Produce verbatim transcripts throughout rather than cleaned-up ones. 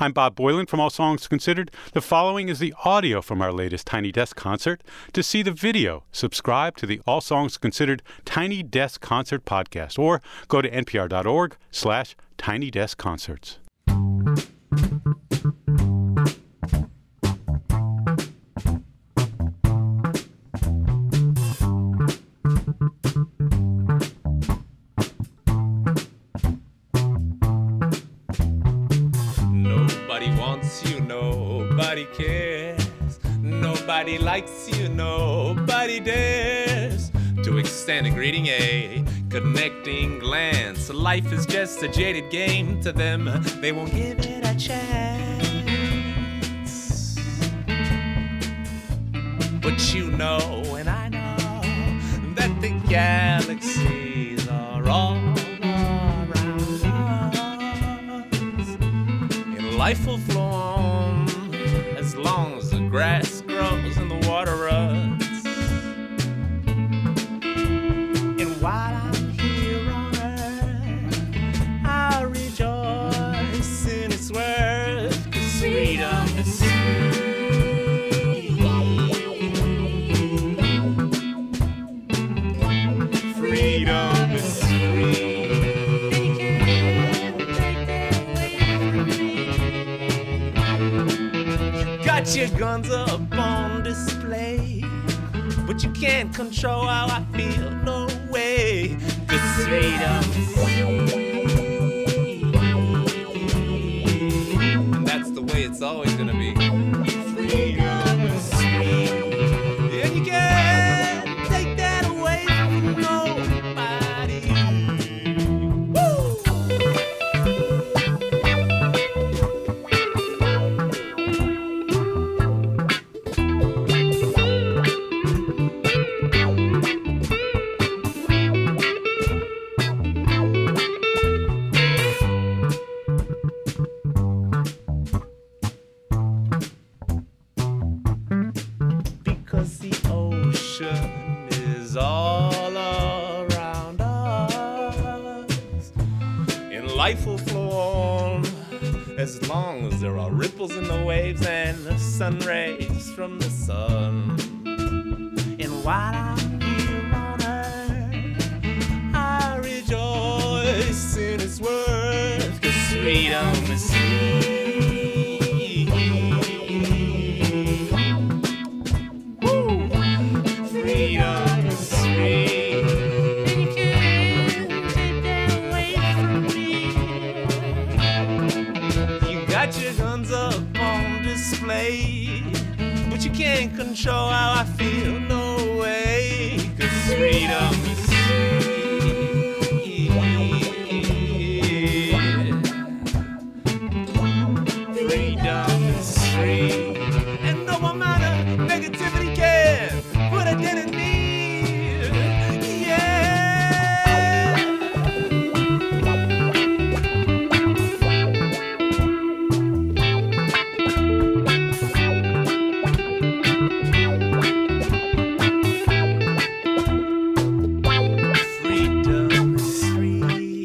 I'm Bob Boylan from All Songs Considered. The following is the audio from our latest Tiny Desk concert. To see the video, subscribe to the All Songs Considered Tiny Desk Concert podcast or go to npr.org slash Tiny Desk Concerts. Nobody cares, nobody likes you, nobody dares to extend a greeting, a connecting glance. Life is just a jaded game to them, they won't give it a chance. But you know and I know that the galaxies are all around us, and life will flow on as long as the grass grows and the water runs. And while I'm here on earth, I'll rejoice in its worth, 'cause freedom is free. Freedom is free. Got your guns up on display, but you can't control how I feel, no way. 'Cause freedom is free. And that's the way it's always gonna be. Freedom is free. And you can't take that away from nobody. Woo! Because the ocean is all around us, and life will flow on as long as there are ripples in the waves and the sun rays from the sun. And while I'm here on earth, I rejoice in its worth, 'cause freedom is free. Freedom is free. And you can't take that away from me. You got your guns up on display, but you can't control how I feel, no way. 'Cause freedom is free. Freedom is free. And no amount of negativity can put a dent in me. Freedom is free.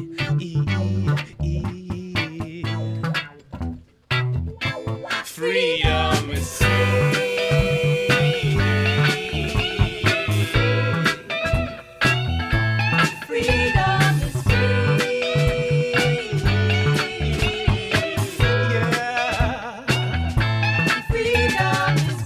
Freedom is free. Freedom is free. Yeah. Freedom is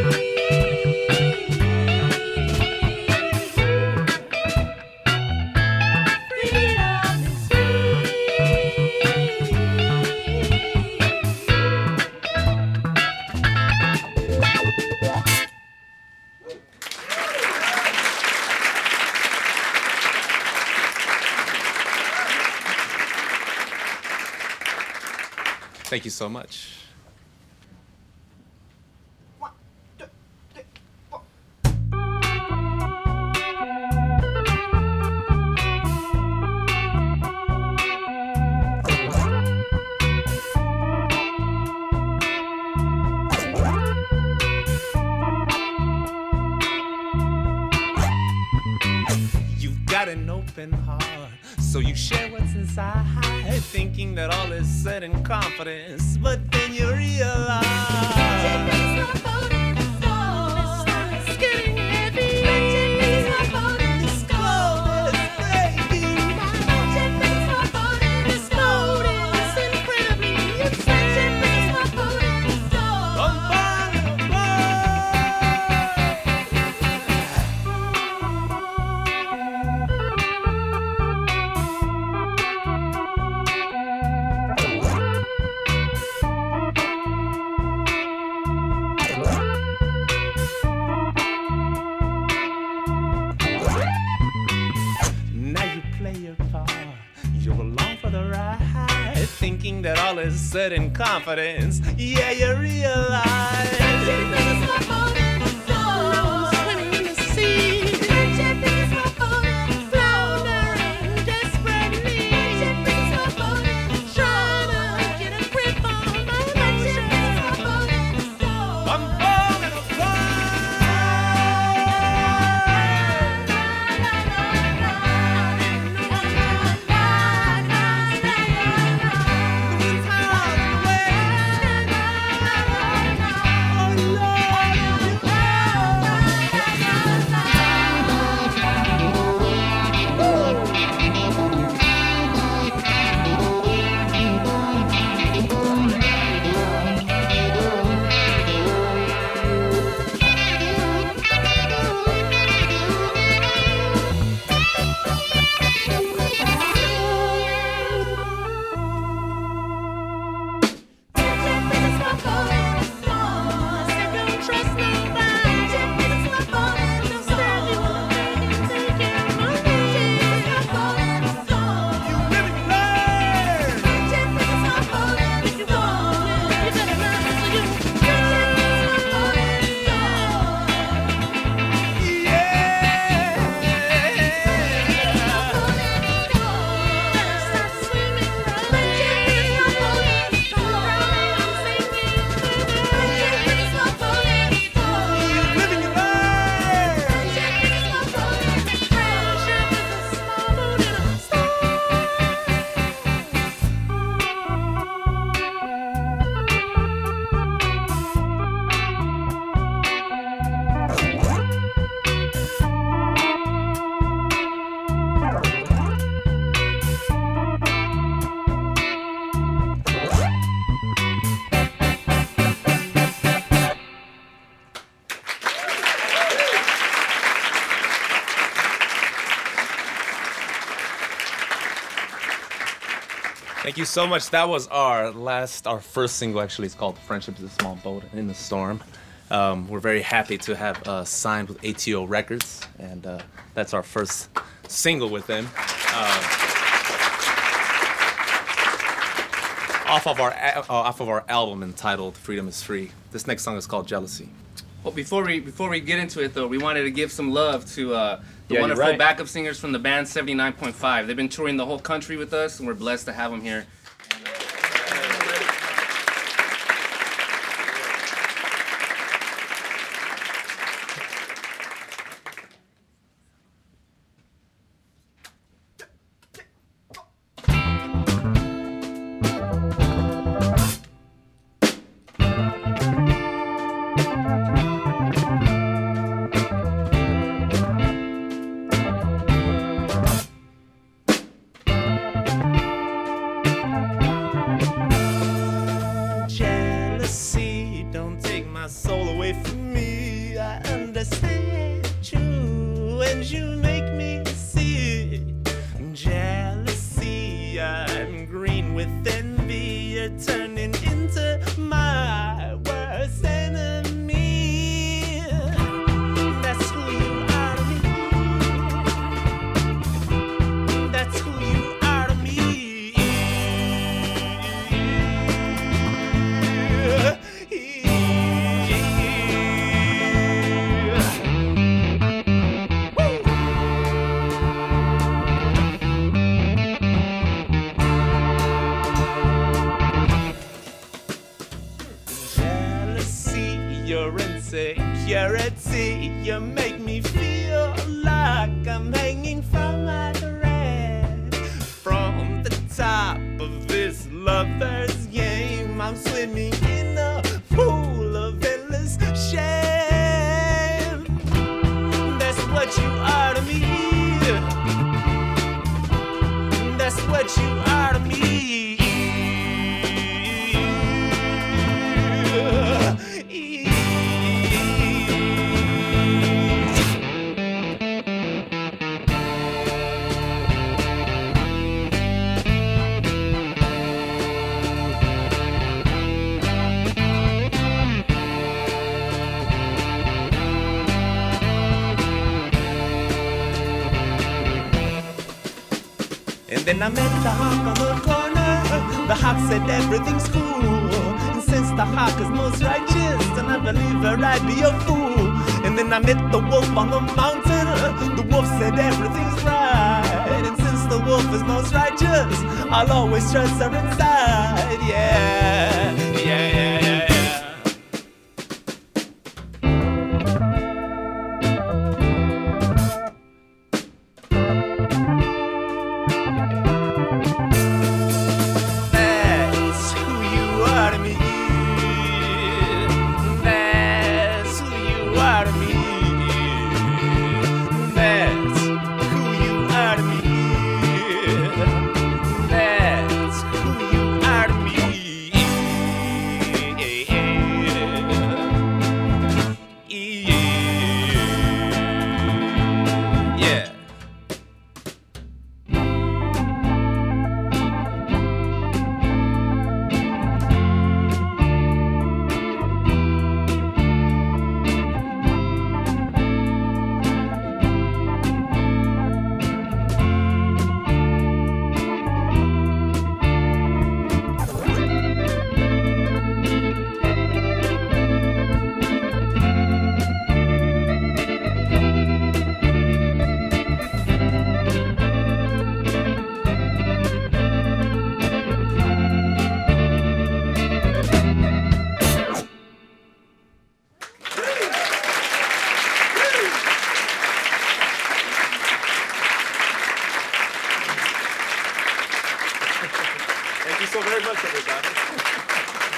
Thank you so much. You've got an open heart, so you share what's inside. lie, thinking that all is said in confidence, but then you realize it's getting heavy. It's cold, it's breaking. It's cold, it's incredibly expensive. I'm falling thinking that all is said in confidence. Yeah, you realize it's my fault and it's all swimming in the sea. It's my fault and floundering desperately. It's my fault and trying to get a grip on my emotions. It's my fault and it's all I'm falling apart. Thank you so much. That was our last, our first single, actually. It's called Friendship is a Small Boat in the Storm. Um, we're very happy to have uh, signed with A T O Records, and uh, that's our first single with them. Uh, off of our uh, off of our album entitled Freedom is Free. This next song is called Jealousy. Well, before we before we get into it, though, we wanted to give some love to uh, the Yeah, wonderful right. backup singers from the band seventy-nine point five. They've been touring the whole country with us, and we're blessed to have them here. Jealousy, don't take my soul away from me. I understand you, and you make me see it. Jealousy, I'm green with envy. You're turning into my worst enemy. That's who you are to me. That's who you are to me. Jealousy, your insecurity, you make me feel like I'm hanging from my thread. From the top of lover's game. I'm swimming in a pool of endless shame. That's what you are to me. That's what you are to me. And then I met the hawk on the corner. The hawk said everything's cool. And since the hawk is most righteous, then I believe her I'd be a fool. And then I met the wolf on the mountain. The wolf said everything's right. And since the wolf is most righteous, I'll always trust her inside. Yeah, yeah, yeah, yeah, yeah. Thank you so very much, everybody.